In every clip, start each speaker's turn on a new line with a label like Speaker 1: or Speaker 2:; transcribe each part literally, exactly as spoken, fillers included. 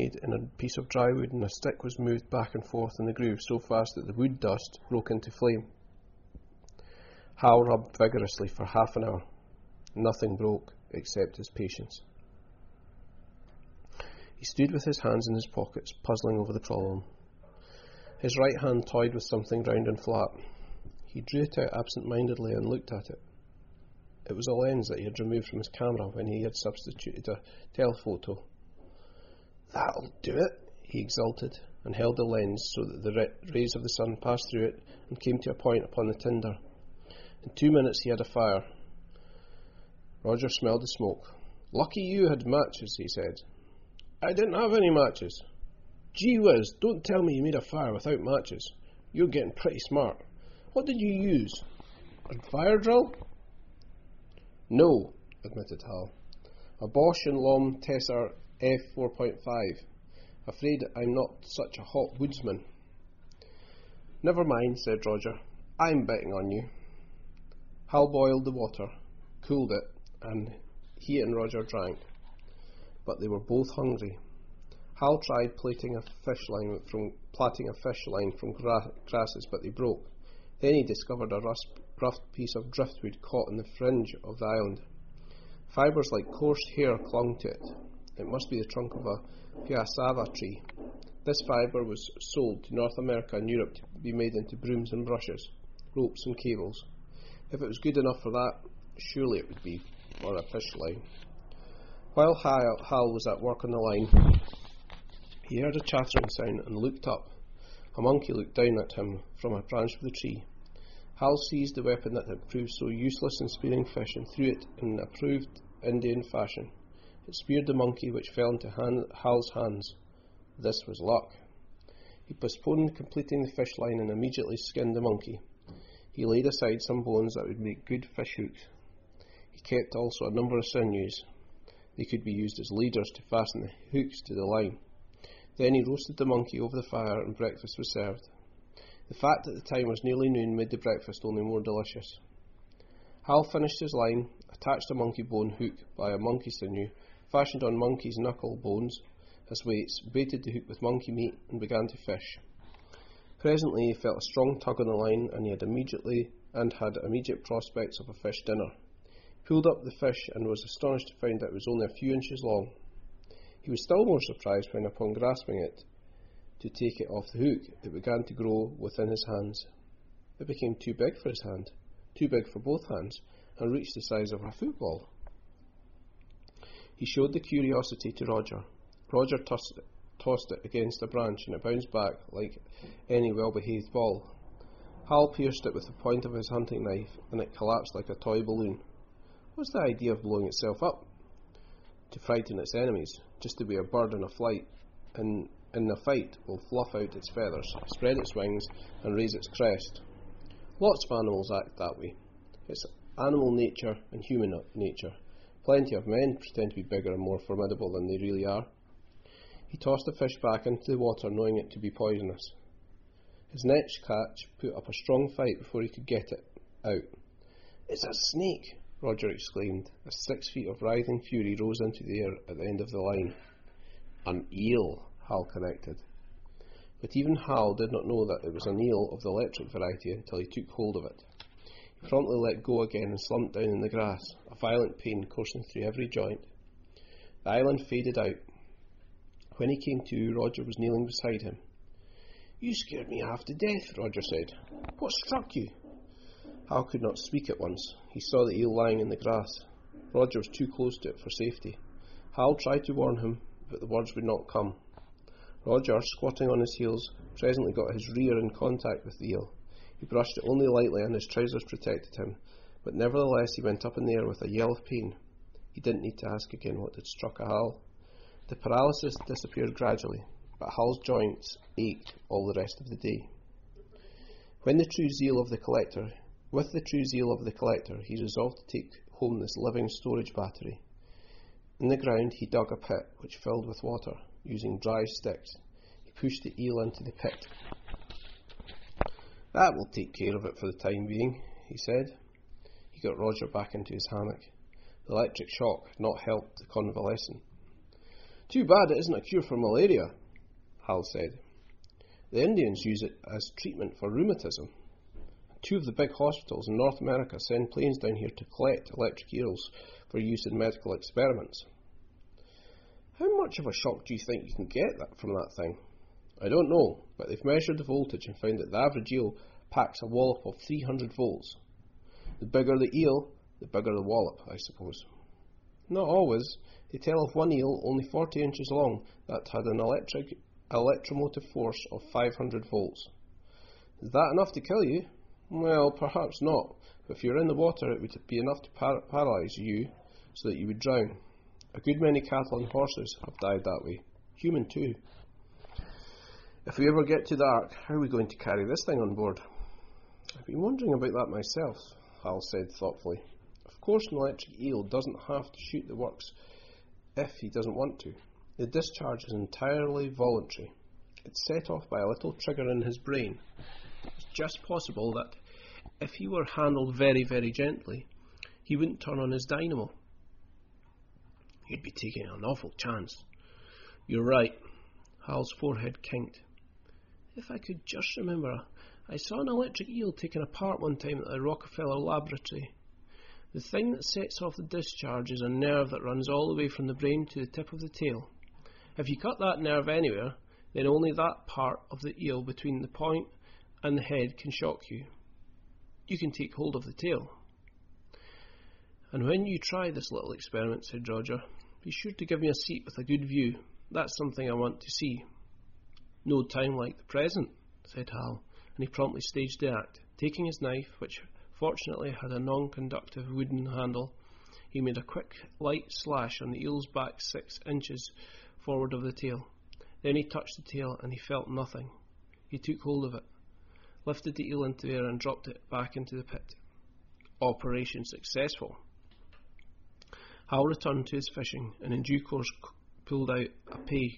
Speaker 1: in a piece of dry wood, and a stick was moved back and forth in the groove so fast that the wood dust broke into flame. Hal rubbed vigorously for half an hour. Nothing broke except his patience. He stood with his hands in his pockets, puzzling over the problem. His right hand toyed with something round and flat. He drew it out absent-mindedly and looked at it. It was a lens that he had removed from his camera when he had substituted a telephoto. "That'll do it," he exulted, and held the lens so that the rays of the sun passed through it and came to a point upon the tinder. In two minutes he had a fire. Roger smelled the smoke. "Lucky you had matches," he said. "I didn't have any matches." "Gee whiz, don't tell me you made a fire without matches. You're getting pretty smart. What did you use? A fire drill?" "No," admitted Hal. "A Bosch and Lomb Tessar F four point five. Afraid I'm not such a hot woodsman." "Never mind," said Roger. "I'm betting on you." Hal boiled the water, cooled it, and he and Roger drank. But they were both hungry. Hal tried plaiting a fish line from plaiting a fish line from gra- grasses, but they broke. Then he discovered a rust, rough piece of driftwood caught in the fringe of the island. Fibres like coarse hair clung to it. It must be the trunk of a piassava tree. This fibre was sold to North America and Europe to be made into brooms and brushes, ropes and cables. If it was good enough for that, surely it would be for a fish line. While Hal, Hal was at work on the line, he heard a chattering sound and looked up. A monkey looked down at him from a branch of the tree. Hal seized the weapon that had proved so useless in spearing fish and threw it in approved Indian fashion. It speared the monkey, which fell into hand, Hal's hands. This was luck. He postponed completing the fish line and immediately skinned the monkey. He laid aside some bones that would make good fish hooks. He kept also a number of sinews. They could be used as leaders to fasten the hooks to the line. Then he roasted the monkey over the fire and breakfast was served. The fact that the time was nearly noon made the breakfast only more delicious. Hal finished his line, attached a monkey bone hook by a monkey sinew, fashioned on monkey's knuckle bones as weights, baited the hook with monkey meat, and began to fish. Presently he felt a strong tug on the line, and he had immediately and had immediate prospects of a fish dinner. He pulled up the fish and was astonished to find that it was only a few inches long. He was still more surprised when, upon grasping it to take it off the hook, it began to grow within his hands. It became too big for his hand, too big for both hands, and reached the size of a football. He showed the curiosity to Roger. Roger tossed it, tossed it against a branch, and it bounced back like any well-behaved ball. Hal pierced it with the point of his hunting knife, and it collapsed like a toy balloon. What's the idea of blowing itself up? To frighten its enemies, just to be a bird in a flight, and in the fight will fluff out its feathers, spread its wings, and raise its crest. Lots of animals act that way. It's animal nature and human nature. Plenty of men pretend to be bigger and more formidable than they really are. He tossed the fish back into the water, knowing it to be poisonous. His next catch put up a strong fight before he could get it out. "It's a snake!" Roger exclaimed, as six feet of writhing fury rose into the air at the end of the line. "An eel," Hal corrected. But even Hal did not know that it was an eel of the electric variety until he took hold of it. He promptly let go again and slumped down in the grass, a violent pain coursing through every joint. The island faded out. When he came to, Roger was kneeling beside him. "You scared me half to death," Roger said. "What struck you?" Hal could not speak at once. He saw the eel lying in the grass. Roger was too close to it for safety. Hal tried to warn him, but the words would not come. Roger, squatting on his heels, presently got his rear in contact with the eel. He brushed it only lightly and his trousers protected him, but nevertheless he went up in the air with a yell of pain. He didn't need to ask again what had struck Hal. The paralysis disappeared gradually, but Hal's joints ached all the rest of the day. When the true zeal of the collector, with the true zeal of the collector, he resolved to take home this living storage battery. In the ground he dug a pit, which filled with water, using dry sticks. He pushed the eel into the pit. "That will take care of it for the time being," he said. He got Roger back into his hammock. The electric shock had not helped the convalescent. Too bad it isn't a cure for malaria, Hal said. The Indians use it as treatment for rheumatism. Two of the big hospitals in North America send planes down here to collect electric eels for use in medical experiments. How much of a shock do you think you can get that from that thing? I don't know, but they've measured the voltage and found that the average eel packs a wallop of three hundred volts. The bigger the eel, the bigger the wallop, I suppose. Not always. They tell of one eel only forty inches long that had an electric electromotive force of five hundred volts. Is that enough to kill you? Well, perhaps not. But if you're in the water, it would be enough to par- paralyse you so that you would drown. A good many cattle and horses have died that way. Human too. If we ever get to the Ark, how are we going to carry this thing on board? I've been wondering about that myself, Hal said thoughtfully. Of course an electric eel doesn't have to shoot the works if he doesn't want to. The discharge is entirely voluntary. It's set off by a little trigger in his brain. It's just possible that if he were handled very, very gently, he wouldn't turn on his dynamo. You'd be taking an awful chance. You're right. Hal's forehead kinked. If I could just remember, I saw an electric eel taken apart one time at the Rockefeller Laboratory. The thing that sets off the discharge is a nerve that runs all the way from the brain to the tip of the tail. If you cut that nerve anywhere, then only that part of the eel between the point and the head can shock you. You can take hold of the tail. And when you try this little experiment, said Roger, be sure to give me a seat with a good view. That's something I want to see. No time like the present, said Hal, and he promptly staged the act. Taking his knife, which fortunately had a non-conductive wooden handle, he made a quick, light slash on the eel's back six inches forward of the tail. Then he touched the tail and he felt nothing. He took hold of it, lifted the eel into the air and dropped it back into the pit. Operation successful. Hal returned to his fishing and in due course pulled out a pike.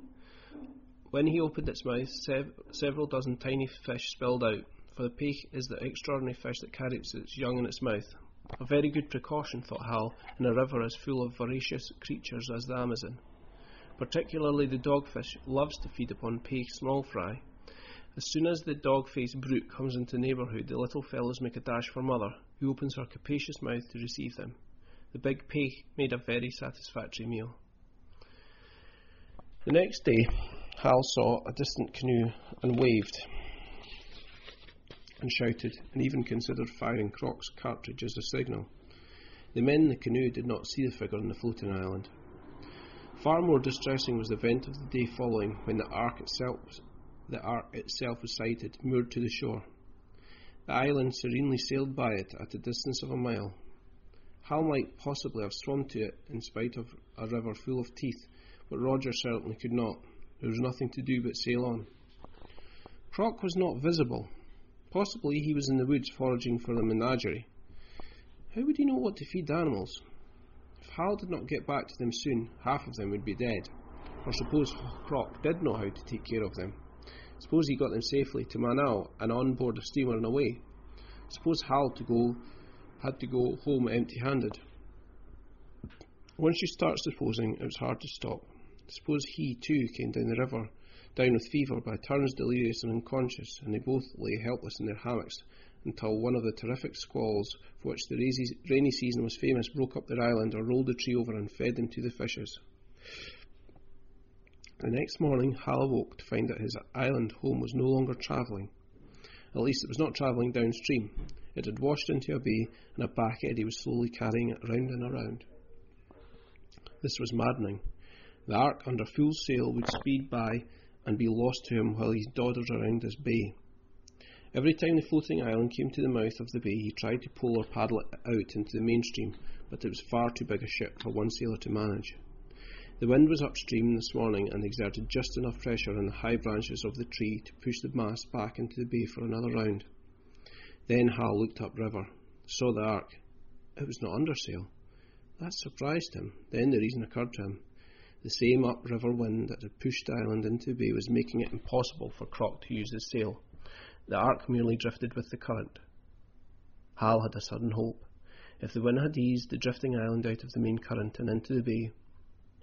Speaker 1: When he opened its mouth, sev- several dozen tiny fish spilled out, for the pike is the extraordinary fish that carries its young in its mouth. A very good precaution, thought Hal, in a river as full of voracious creatures as the Amazon. Particularly the dogfish loves to feed upon pike small fry. As soon as the dog-faced brute comes into the neighbourhood, the little fellows make a dash for mother, who opens her capacious mouth to receive them. The big pike made a very satisfactory meal. The next day, Hal saw a distant canoe and waved and shouted and even considered firing Croc's cartridge as a signal. The men in the canoe did not see the figure on the floating island. Far more distressing was the event of the day following when the Ark itself, the Ark itself was sighted, moored to the shore. The island serenely sailed by it at a distance of a mile. Hal might possibly have swum to it in spite of a river full of teeth, but Roger certainly could not. There was nothing to do but sail on. Croc was not visible. Possibly he was in the woods foraging for the menagerie. How would he know what to feed the animals? If Hal did not get back to them soon, half of them would be dead. Or suppose Croc did know how to take care of them. Suppose he got them safely to Manao and on board a steamer and away. Suppose Hal to go, had to go home empty-handed. Once you start supposing, it was hard to stop. Suppose he, too, came down the river, down with fever, by turns delirious and unconscious, and they both lay helpless in their hammocks until one of the terrific squalls for which the rainy season was famous broke up their island or rolled the tree over and fed them to the fishes. The next morning, Hal awoke to find that his island home was no longer travelling. At least it was not travelling downstream. It had washed into a bay, and a back eddy was slowly carrying it round and around. This was maddening. The Ark, under full sail, would speed by and be lost to him while he dawdled around this bay. Every time the floating island came to the mouth of the bay, he tried to pull or paddle it out into the mainstream, but it was far too big a ship for one sailor to manage. The wind was upstream this morning and exerted just enough pressure on the high branches of the tree to push the mast back into the bay for another round. Then Hal looked upriver, saw the Ark. It was not under sail. That surprised him. Then the reason occurred to him. The same upriver wind that had pushed the island into the bay was making it impossible for Croc to use his sail. The Ark merely drifted with the current. Hal had a sudden hope. If the wind had eased the drifting island out of the main current and into the bay,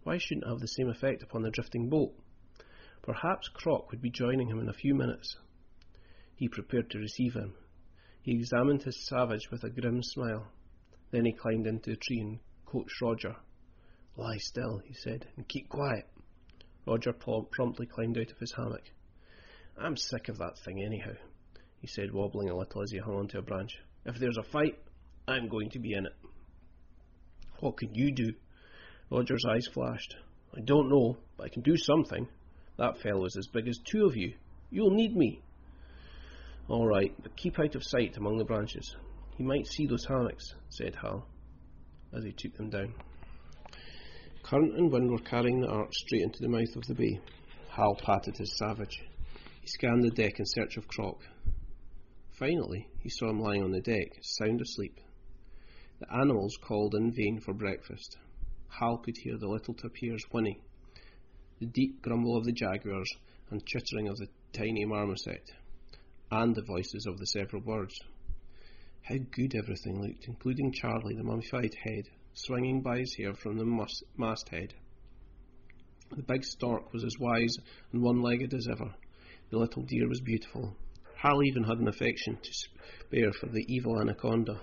Speaker 1: Why shouldn't it have the same effect upon the drifting boat? Perhaps Croc would be joining him in a few minutes. He prepared to receive him. He examined his savage with a grim smile. Then he climbed into the tree and coaxed Roger. "Lie still," he said, "and keep quiet." Roger promptly climbed out of his hammock. "I'm sick of that thing anyhow," he said, wobbling a little as he hung onto a branch. "If there's a fight, I'm going to be in it." "What can you do?" Roger's eyes flashed. "I don't know, but I can do something. That fellow is as big as two of you. You'll need me." "All right, but keep out of sight among the branches. He might see those hammocks," said Hal, as he took them down. Current and wind were carrying the ark straight into the mouth of the bay. Hal patted his savage. He scanned the deck in search of Croc. Finally, he saw him lying on the deck, sound asleep. The animals called in vain for breakfast. Hal could hear the little tapirs whinny, the deep grumble of the jaguars, and chittering of the tiny marmoset, and the voices of the several birds. How good everything looked, including Charlie, the mummified head, swinging by his hair from the mus- masthead. The big stork was as wise and one-legged as ever. The little deer was beautiful. Hal even had an affection to spare for the evil anaconda.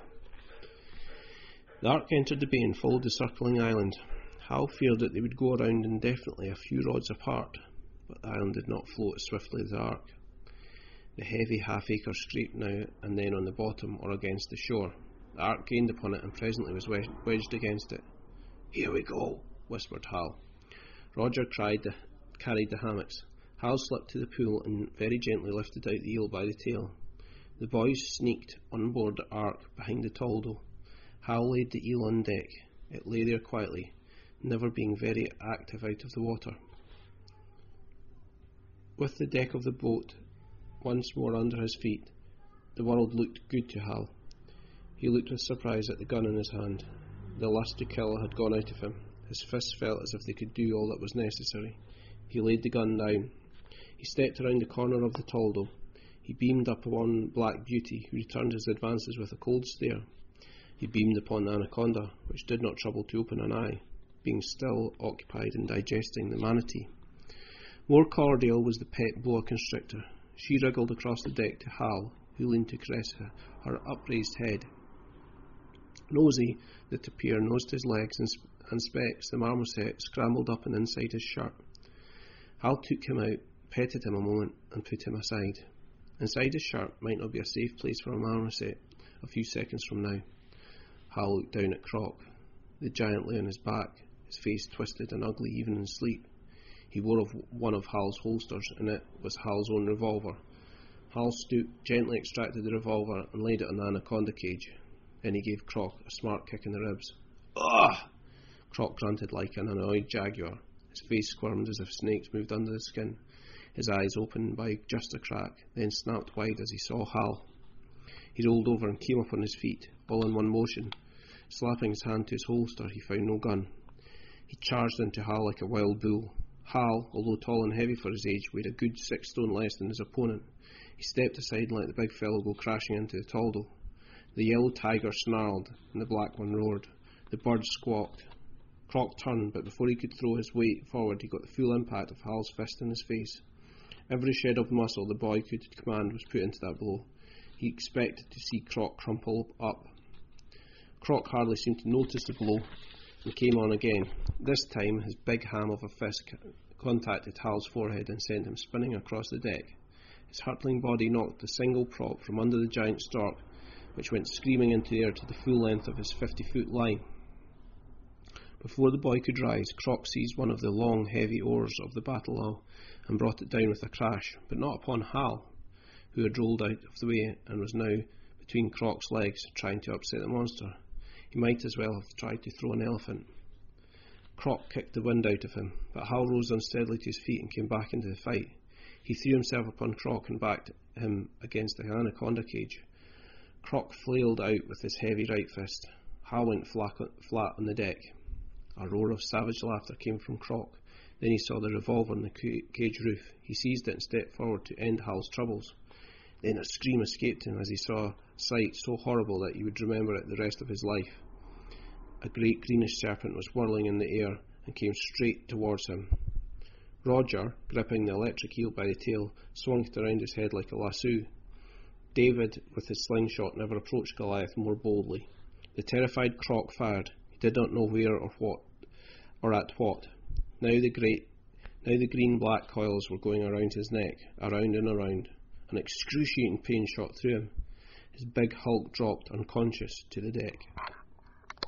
Speaker 1: The ark entered the bay and followed the circling island. Hal feared that they would go around indefinitely a few rods apart, but the island did not float as swiftly as the ark. The heavy half-acre scraped now and then on the bottom or against the shore. The ark gained upon it and presently was wedged against it. "Here we go," whispered Hal. Roger cried the, carried the hammocks. Hal slipped to the pool and very gently lifted out the eel by the tail. The boys sneaked on board the ark behind the toldo. Hal laid the eel on deck. It lay there quietly, never being very active out of the water. With the deck of the boat once more under his feet, the world looked good to Hal. He looked with surprise at the gun in his hand. The lust to kill had gone out of him. His fists felt as if they could do all that was necessary. He laid the gun down. He stepped around the corner of the toldo. He beamed up upon Black Beauty, who returned his advances with a cold stare. He beamed upon the anaconda, which did not trouble to open an eye, being still occupied in digesting the manatee. More cordial was the pet boa constrictor. She wriggled across the deck to Hal, who leaned to caress her, her upraised head. Nosy, the tapir, nosed his legs, and, and Specs, the marmoset, scrambled up and inside his shirt. Hal took him out, petted him a moment, and put him aside. Inside his shirt might not be a safe place for a marmoset a few seconds from now. Hal looked down at Croc. The giant lay on his back, his face twisted and ugly even in sleep. He wore of one of Hal's holsters, and it was Hal's own revolver. Hal stooped, gently extracted the revolver, and laid it on the anaconda cage. Then he gave Croc a smart kick in the ribs. "Ugh!" Croc grunted like an annoyed jaguar. His face squirmed as if snakes moved under the skin. His eyes opened by just a crack, then snapped wide as he saw Hal. He rolled over and came up on his feet, all in one motion. Slapping his hand to his holster, he found no gun. He charged into Hal like a wild bull. Hal, although tall and heavy for his age, weighed a good six stone less than his opponent. He stepped aside and let the big fellow go crashing into the toldo. The yellow tiger snarled, and the black one roared. The birds squawked. Croc turned, but before he could throw his weight forward, he got the full impact of Hal's fist in his face. Every shred of muscle the boy could command was put into that blow. He expected to see Croc crumple up. Croc hardly seemed to notice the blow, and came on again. This time his big ham of a fist contacted Hal's forehead and sent him spinning across the deck. His hurtling body knocked the single prop from under the giant stork, which went screaming into the air to the full length of his fifty-foot line. Before the boy could rise, Croc seized one of the long, heavy oars of the battle oar and brought it down with a crash, but not upon Hal, who had rolled out of the way and was now between Croc's legs, trying to upset the monster. He might as well have tried to throw an elephant. Croc kicked the wind out of him, but Hal rose unsteadily to his feet and came back into the fight. He threw himself upon Croc and backed him against the anaconda cage. Croc flailed out with his heavy right fist. Hal went flat on the deck. A roar of savage laughter came from Croc. Then he saw the revolver on the cage roof. He seized it and stepped forward to end Hal's troubles. Then a scream escaped him as he saw a sight so horrible that he would remember it the rest of his life. A great greenish serpent was whirling in the air, and came straight towards him. Roger, gripping the electric eel by the tail, swung it around his head like a lasso. David, with his slingshot, never approached Goliath more boldly. The terrified Croc fired. He did not know where or what, or at what. Now the great, now the green-black coils were going around his neck, around and around. An excruciating pain shot through him. His big hulk dropped unconscious to the deck.